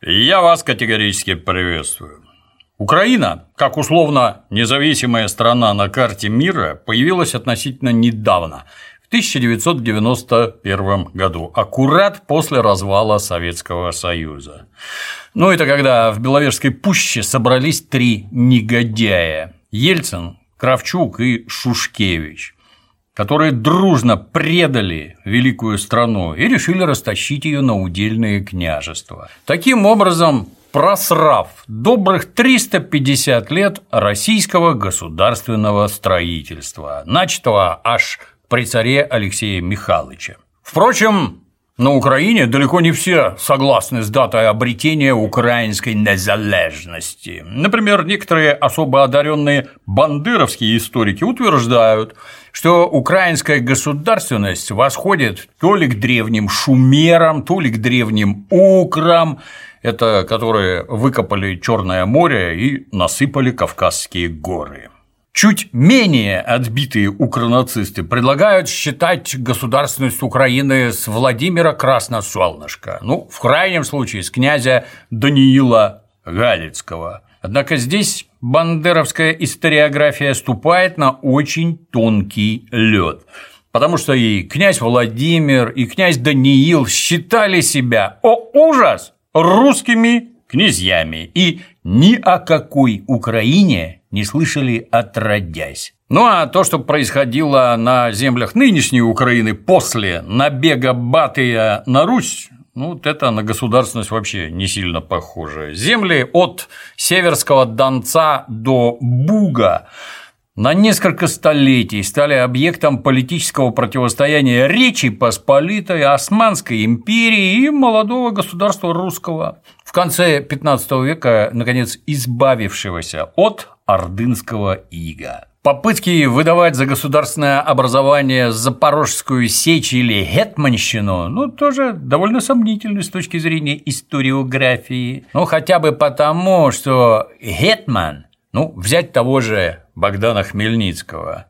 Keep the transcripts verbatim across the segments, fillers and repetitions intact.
Я вас категорически приветствую. Украина, как условно независимая страна на карте мира, появилась относительно недавно, в тысяча девятьсот девяносто первом году, аккурат после развала Советского Союза. Ну, это когда в Беловежской пуще собрались три негодяя – Ельцин, Кравчук и Шушкевич, которые дружно предали великую страну и решили растащить ее на удельные княжества. Таким образом, просрав добрых триста пятьдесят лет российского государственного строительства, начатого аж при царе Алексее Михайловиче. Впрочем, на Украине далеко не все согласны с датой обретения украинской незалежности. Например, некоторые особо одаренные бандеровские историки утверждают, что украинская государственность восходит то ли к древним шумерам, то ли к древним украм, это которые выкопали Черное море и насыпали Кавказские горы. Чуть менее отбитые укронацисты предлагают считать государственность Украины с Владимира Красносолнышка, ну, в крайнем случае, с князя Даниила Галицкого. Однако здесь бандеровская историография ступает на очень тонкий лед, потому что и князь Владимир, и князь Даниил считали себя, о ужас, русскими князьями и ни о какой Украине не слышали отродясь. Ну а то, что происходило на землях нынешней Украины после набега Батыя на Русь, ну, вот это на государственность вообще не сильно похоже. Земли от Северского Донца до Буга на несколько столетий стали объектом политического противостояния Речи Посполитой, Османской империи и молодого государства русского, в конце пятнадцатого века, наконец, избавившегося от ордынского ига. Попытки выдавать за государственное образование Запорожскую сечь или гетманщину, ну, тоже довольно сомнительны с точки зрения историографии. Ну, хотя бы потому, что гетман, ну, взять того же Богдана Хмельницкого,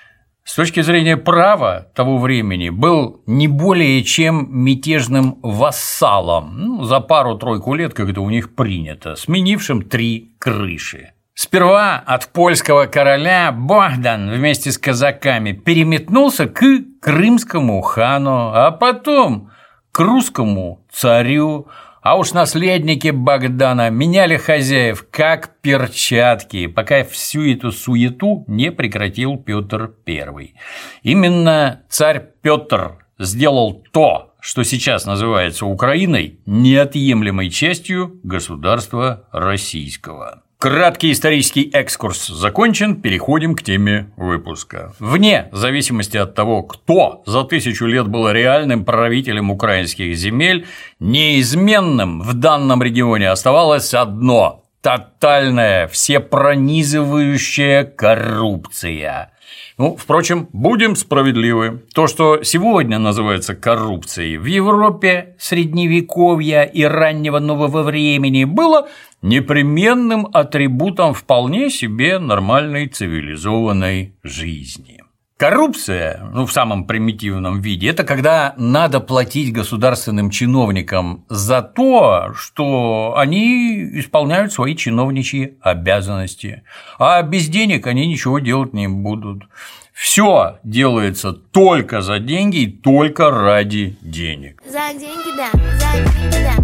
с точки зрения права того времени был не более чем мятежным вассалом, ну, за пару-тройку лет, как это у них принято, сменившим три крыши. Сперва от польского короля Богдан вместе с казаками переметнулся к крымскому хану, а потом к русскому царю, а уж наследники Богдана меняли хозяев как перчатки, пока всю эту суету не прекратил Петр Первый. Именно царь Петр сделал то, что сейчас называется Украиной, неотъемлемой частью государства российского. Краткий исторический экскурс закончен, переходим к теме выпуска. Вне зависимости от того, кто за тысячу лет был реальным правителем украинских земель, неизменным в данном регионе оставалось одно – тотальная, всепронизывающая коррупция. Ну, впрочем, будем справедливы. То, что сегодня называется коррупцией, в Европе Средневековья и раннего нового времени было непременным атрибутом вполне себе нормальной цивилизованной жизни. Коррупция, ну, в самом примитивном виде, это когда надо платить государственным чиновникам за то, что они исполняют свои чиновничьи обязанности, а без денег они ничего делать не будут. Все делается только за деньги и только ради денег. За деньги, да. За деньги, да.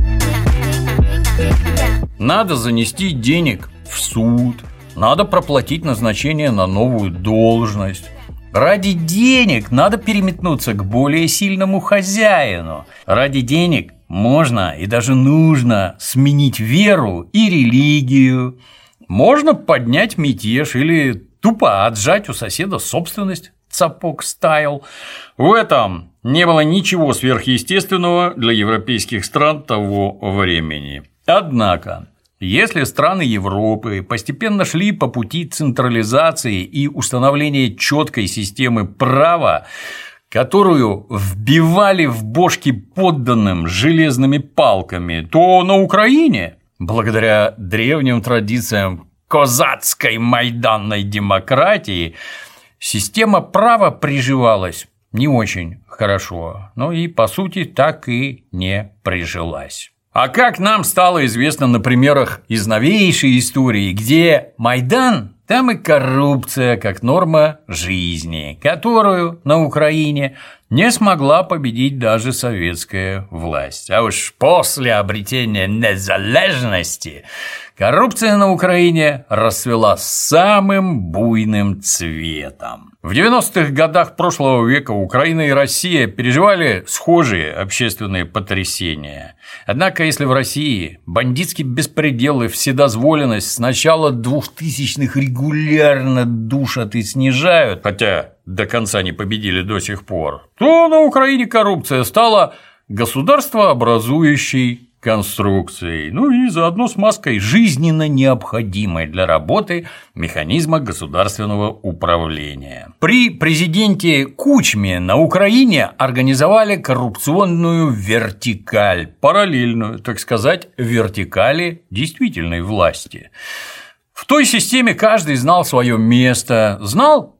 Надо занести денег в суд, надо проплатить назначение на новую должность. Ради денег надо переметнуться к более сильному хозяину. Ради денег можно и даже нужно сменить веру и религию. Можно поднять мятеж или тупо отжать у соседа собственность, цапок стайл. В этом не было ничего сверхъестественного для европейских стран того времени. Однако, если страны Европы постепенно шли по пути централизации и установления четкой системы права, которую вбивали в бошки подданным железными палками, то на Украине, благодаря древним традициям козацкой майданной демократии, система права приживалась не очень хорошо, но и, по сути, так и не прижилась. А как нам стало известно на примерах из новейшей истории, где Майдан, там и коррупция как норма жизни, которую на Украине не смогла победить даже советская власть. А уж после обретения незалежности коррупция на Украине расцвела самым буйным цветом. В девяностых годах прошлого века Украина и Россия переживали схожие общественные потрясения. Однако, если в России бандитский беспредел и вседозволенность с начала двухтысячных регулярно душат и снижают, хотя до конца не победили до сих пор, то на Украине коррупция стала государствообразующей конструкцией, ну и заодно смазкой жизненно необходимой для работы механизма государственного управления. При президенте Кучме на Украине организовали коррупционную вертикаль, параллельную, так сказать, вертикали действительной власти. В той системе каждый знал свое место, знал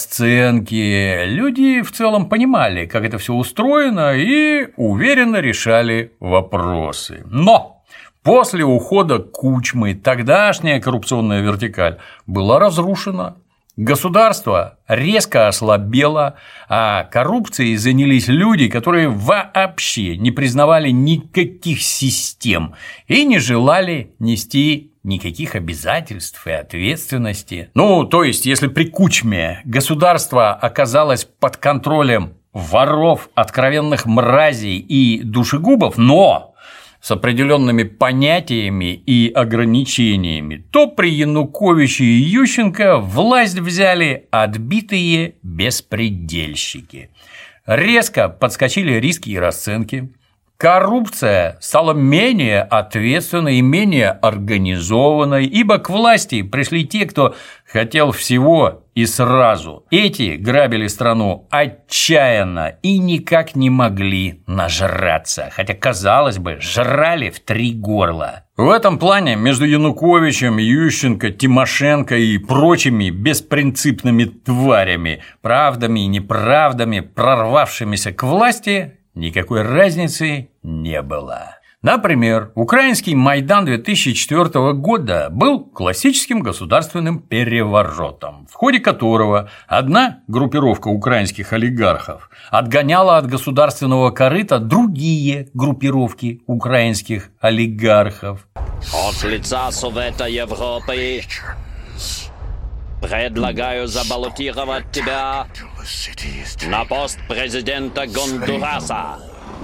расценки, люди в целом понимали, как это все устроено, и уверенно решали вопросы. Но после ухода Кучмы тогдашняя коррупционная вертикаль была разрушена. Государство резко ослабело, а коррупцией занялись люди, которые вообще не признавали никаких систем и не желали нести никаких обязательств и ответственности. Ну, то есть, если при Кучме государство оказалось под контролем воров, откровенных мразей и душегубов, но с определенными понятиями и ограничениями, то при Януковиче и Ющенко власть взяли отбитые беспредельщики. Резко подскочили риски и расценки. Коррупция стала менее ответственной и менее организованной, ибо к власти пришли те, кто хотел всего и сразу. Эти грабили страну отчаянно и никак не могли нажраться, хотя, казалось бы, жрали в три горла. В этом плане между Януковичем, Ющенко, Тимошенко и прочими беспринципными тварями, правдами и неправдами, прорвавшимися к власти, никакой разницы не было. Например, украинский Майдан две тысячи четвёртого года был классическим государственным переворотом, в ходе которого одна группировка украинских олигархов отгоняла от государственного корыта другие группировки украинских олигархов. От лица Совета Европы предлагаю забаллотировать тебя на пост президента Гондураса.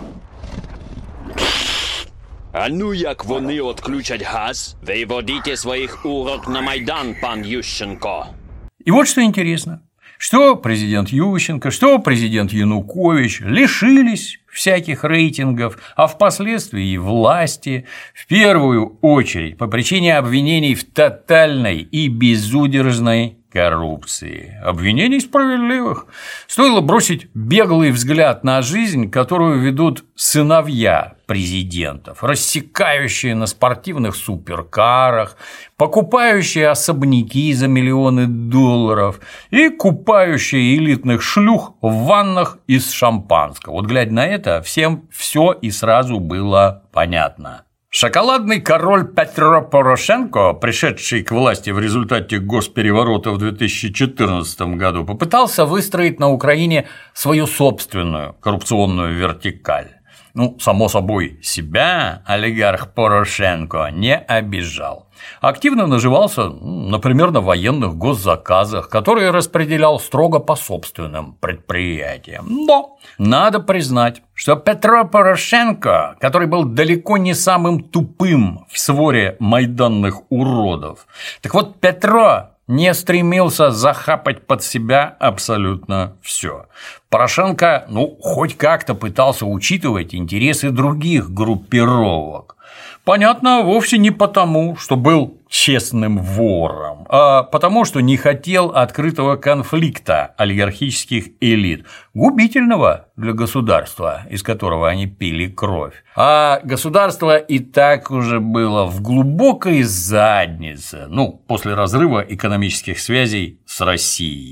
А ну як вони отключать газ, виводите своих урок на Майдан, пан Ющенко. И вот что интересно, что президент Ющенко, что президент Янукович лишились всяких рейтингов, а впоследствии и власти, в первую очередь по причине обвинений в тотальной и безудержной коррупции. Обвинений справедливых. Стоило бросить беглый взгляд на жизнь, которую ведут сыновья президентов, рассекающие на спортивных суперкарах, покупающие особняки за миллионы долларов и купающие элитных шлюх в ваннах из шампанского. Вот глядя на это, всем все и сразу было понятно. Шоколадный король Петро Порошенко, пришедший к власти в результате госпереворота в две тысячи четырнадцатом году, попытался выстроить на Украине свою собственную коррупционную вертикаль. Ну, само собой, себя олигарх Порошенко не обижал. Активно наживался, например, на военных госзаказах, которые распределял строго по собственным предприятиям. Но надо признать, что Петро Порошенко, который был далеко не самым тупым в своре майданных уродов, так вот Петро не стремился захапать под себя абсолютно все. Порошенко, ну, хоть как-то пытался учитывать интересы других группировок. Понятно, вовсе не потому, что был честным вором, а потому, что не хотел открытого конфликта олигархических элит, губительного для государства, из которого они пили кровь. А государство и так уже было в глубокой заднице, ну, после разрыва экономических связей с Россией.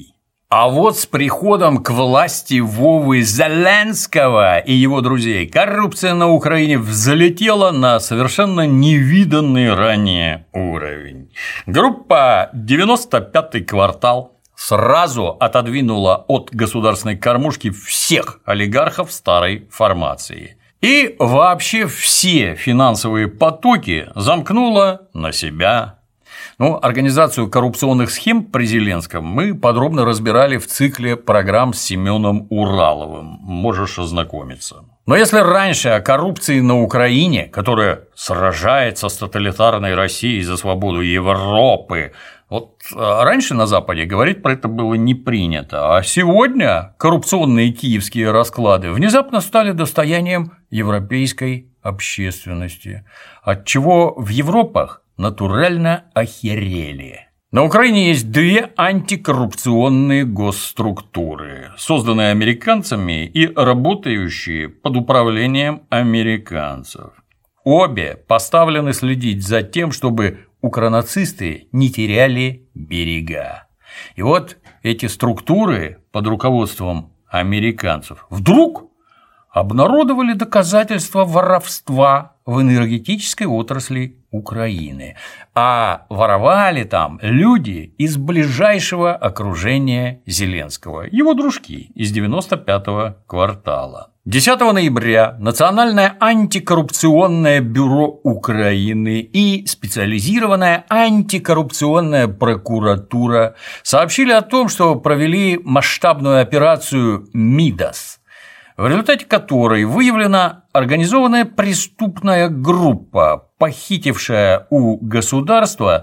А вот с приходом к власти Вовы Зеленского и его друзей коррупция на Украине взлетела на совершенно невиданный ранее уровень. Группа «девяносто пятый квартал» сразу отодвинула от государственной кормушки всех олигархов старой формации. И вообще все финансовые потоки замкнула на себя. Ну, организацию коррупционных схем при Зеленском мы подробно разбирали в цикле программ с Семеном Ураловым. Можешь ознакомиться. Но если раньше о коррупции на Украине, которая сражается с тоталитарной Россией за свободу Европы, вот раньше на Западе говорить про это было не принято, а сегодня коррупционные киевские расклады внезапно стали достоянием европейской общественности, отчего в Европах натурально охерели. На Украине есть две антикоррупционные госструктуры, созданные американцами и работающие под управлением американцев. Обе поставлены следить за тем, чтобы укронацисты не теряли берега. И вот эти структуры под руководством американцев вдруг обнародовали доказательства воровства в энергетической отрасли Украины, а воровали там люди из ближайшего окружения Зеленского, его дружки из девяносто пятого квартала. десятого ноября Национальное антикоррупционное бюро Украины и специализированная антикоррупционная прокуратура сообщили о том, что провели масштабную операцию «Мидас», в результате которой выявлена организованная преступная группа, похитившая у государства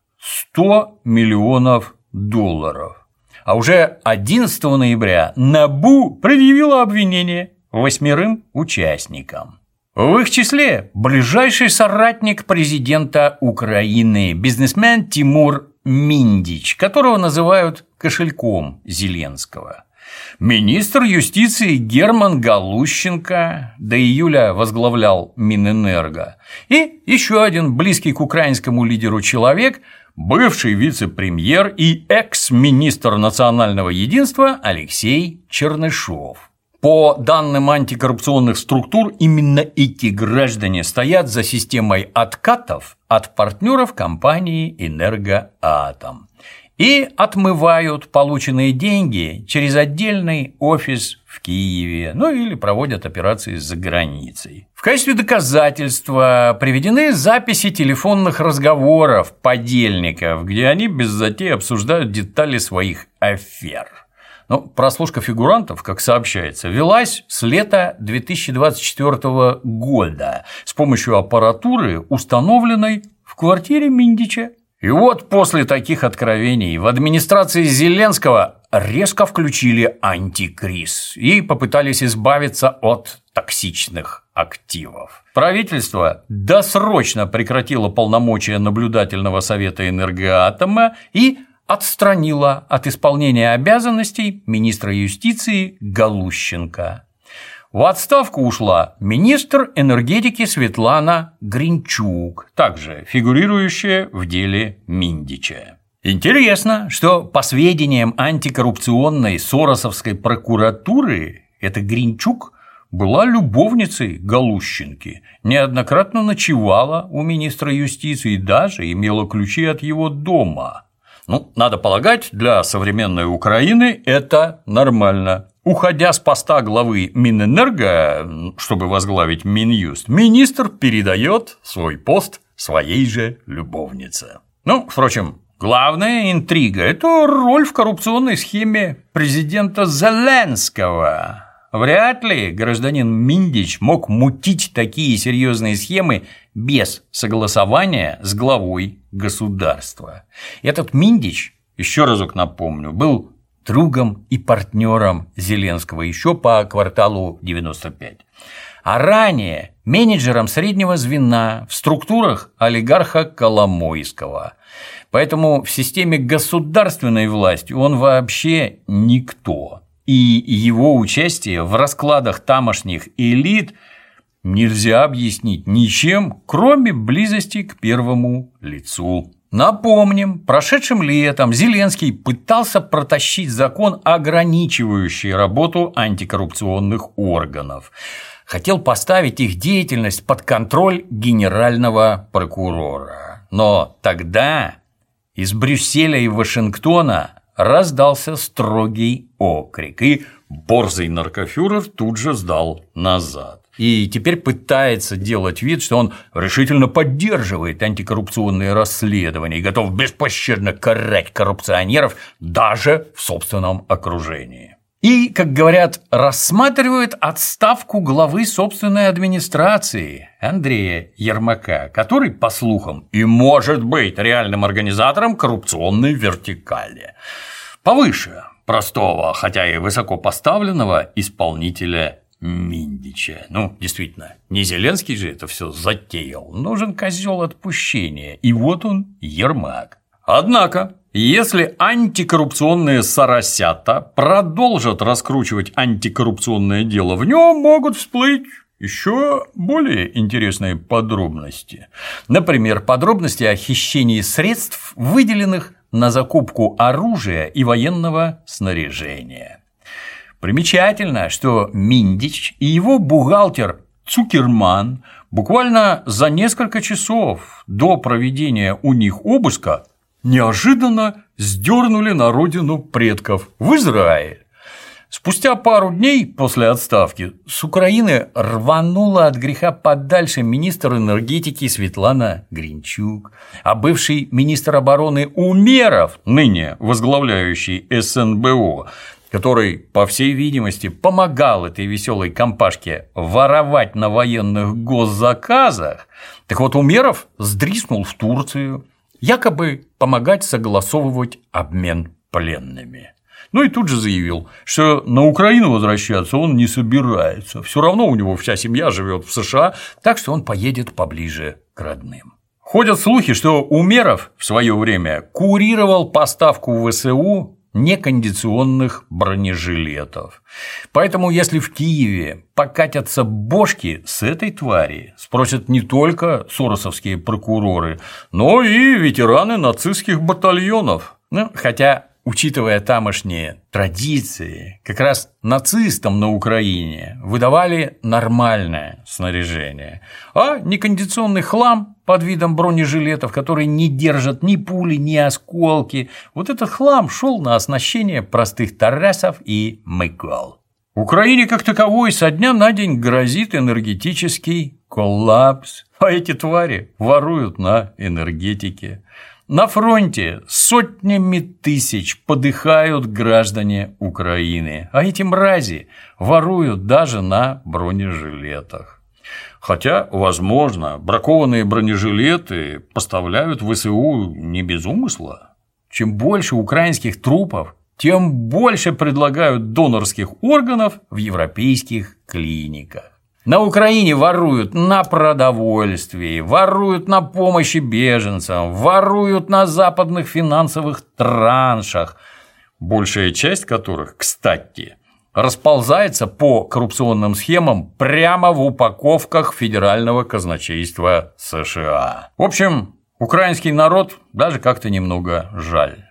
сто миллионов долларов. А уже одиннадцатого ноября НАБУ предъявила обвинение восьмерым участникам. В их числе ближайший соратник президента Украины, бизнесмен Тимур Миндич, которого называют кошельком Зеленского. Министр юстиции Герман Галущенко до июля возглавлял Минэнерго. И еще один близкий к украинскому лидеру человек, бывший вице-премьер и экс-министр национального единства Алексей Чернышов. По данным антикоррупционных структур, именно эти граждане стоят за системой откатов от партнеров компании «Энергоатом» и отмывают полученные деньги через отдельный офис в Киеве, ну или проводят операции за границей. В качестве доказательства приведены записи телефонных разговоров подельников, где они без затей обсуждают детали своих афер. Но прослушка фигурантов, как сообщается, велась с лета две тысячи двадцать четвёртого года с помощью аппаратуры, установленной в квартире Миндича. И вот после таких откровений в администрации Зеленского резко включили антикриз и попытались избавиться от токсичных активов. Правительство досрочно прекратило полномочия наблюдательного совета Энергоатома и отстранило от исполнения обязанностей министра юстиции Галущенко. В отставку ушла министр энергетики Светлана Гринчук, также фигурирующая в деле Миндича. Интересно, что по сведениям антикоррупционной соросовской прокуратуры эта Гринчук была любовницей Галущенки, неоднократно ночевала у министра юстиции и даже имела ключи от его дома. Ну, надо полагать, для современной Украины это нормально. Уходя с поста главы Минэнерго, чтобы возглавить Минюст, министр передает свой пост своей же любовнице. Ну, впрочем, главная интрига – это роль в коррупционной схеме президента Зеленского. Вряд ли гражданин Миндич мог мутить такие серьезные схемы без согласования с главой государства. Этот Миндич, еще разок напомню, был другом и партнером Зеленского еще по кварталу девяносто пять. А ранее менеджером среднего звена в структурах олигарха Коломойского. Поэтому в системе государственной власти он вообще никто. И его участие в раскладах тамошних элит нельзя объяснить ничем, кроме близости к первому лицу Напомним, прошедшим летом Зеленский пытался протащить закон, ограничивающий работу антикоррупционных органов. Хотел поставить их деятельность под контроль генерального прокурора. Но тогда из Брюсселя и Вашингтона раздался строгий окрик, и борзый наркофюрер тут же сдал назад. И теперь пытается делать вид, что он решительно поддерживает антикоррупционные расследования и готов беспощадно карать коррупционеров даже в собственном окружении. И, как говорят, рассматривает отставку главы собственной администрации Андрея Ермака, который, по слухам, и может быть реальным организатором коррупционной вертикали. Повыше простого, хотя и высоко поставленного исполнителя Миндича. Ну, действительно, не Зеленский же это все затеял. Нужен козел отпущения. И вот он, Ермак. Однако, если антикоррупционные соросята продолжат раскручивать антикоррупционное дело, в нем могут всплыть еще более интересные подробности. Например, подробности о хищении средств, выделенных на закупку оружия и военного снаряжения. Примечательно, что Миндич и его бухгалтер Цукерман буквально за несколько часов до проведения у них обыска неожиданно сдернули на родину предков в Израиль. Спустя пару дней после отставки с Украины рванула от греха подальше министр энергетики Светлана Гринчук, а бывший министр обороны Умеров, ныне возглавляющий эс эн бэ о, который, по всей видимости, помогал этой веселой компашке воровать на военных госзаказах, так вот Умеров сдриснул в Турцию, якобы помогать согласовывать обмен пленными. Ну и тут же заявил, что на Украину возвращаться он не собирается, все равно у него вся семья живет в США, так что он поедет поближе к родным. Ходят слухи, что Умеров в свое время курировал поставку в вэ эс у некондиционных бронежилетов. Поэтому, если в Киеве покатятся бошки с этой твари, спросят не только соросовские прокуроры, но и ветераны нацистских батальонов. Ну, хотя, учитывая тамошние традиции, как раз нацистам на Украине выдавали нормальное снаряжение, а некондиционный хлам под видом бронежилетов, которые не держат ни пули, ни осколки, вот этот хлам шел на оснащение простых тарасов и мыкал. Украине как таковой со дня на день грозит энергетический коллапс, а эти твари воруют на энергетике. На фронте сотнями тысяч подыхают граждане Украины, а эти мрази воруют даже на бронежилетах. Хотя, возможно, бракованные бронежилеты поставляют в вэ эс у не без умысла. Чем больше украинских трупов, тем больше предлагают донорских органов в европейских клиниках. На Украине воруют на продовольствии, воруют на помощи беженцам, воруют на западных финансовых траншах, большая часть которых, кстати, расползается по коррупционным схемам прямо в упаковках федерального казначейства США. В общем, украинский народ даже как-то немного жаль.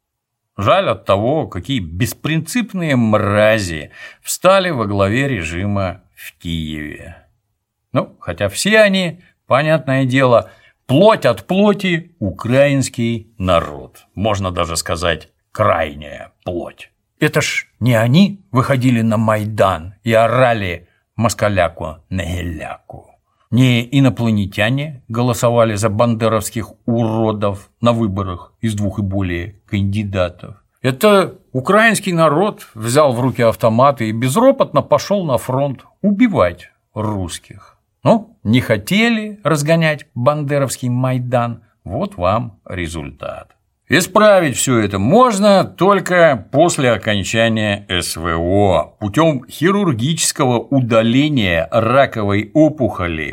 Жаль от того, какие беспринципные мрази встали во главе режима в Киеве. Ну, хотя все они, понятное дело, плоть от плоти украинский народ. Можно даже сказать, крайняя плоть. Это ж не они выходили на Майдан и орали москаляку на геляку. Не инопланетяне голосовали за бандеровских уродов на выборах из двух и более кандидатов. Это украинский народ взял в руки автоматы и безропотно пошел на фронт убивать русских. Ну, не хотели разгонять бандеровский Майдан, вот вам результат. Исправить все это можно только после окончания эс вэ о путем хирургического удаления раковой опухоли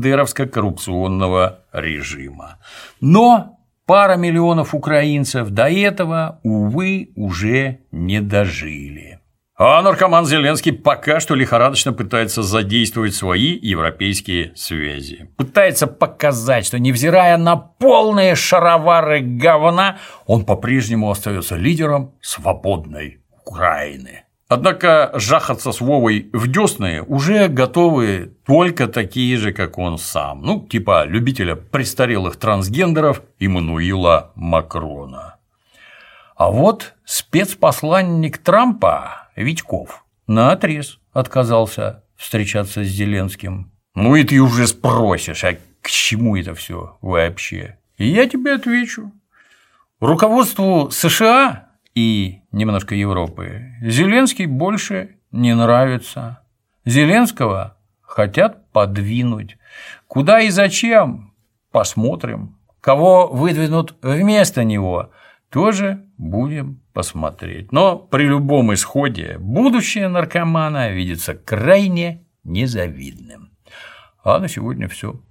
бандеровско-коррупционного режима. Но пара миллионов украинцев до этого, увы, уже не дожили. А наркоман Зеленский пока что лихорадочно пытается задействовать свои европейские связи. Пытается показать, что невзирая на полные шаровары говна, он по-прежнему остается лидером свободной Украины. Однако жахаться с Вовой в десны уже готовы только такие же, как он сам. Ну, типа любителя престарелых трансгендеров Эммануила Макрона. А вот спецпосланник Трампа Витьков наотрез отказался встречаться с Зеленским. Ну и ты уже спросишь, а к чему это все вообще? И я тебе отвечу. Руководству США и немножко Европы Зеленский больше не нравится. Зеленского хотят подвинуть. Куда и зачем? Посмотрим. Кого выдвинут вместо него, тоже будем посмотреть. Но при любом исходе будущее наркомана видится крайне незавидным. А на сегодня все.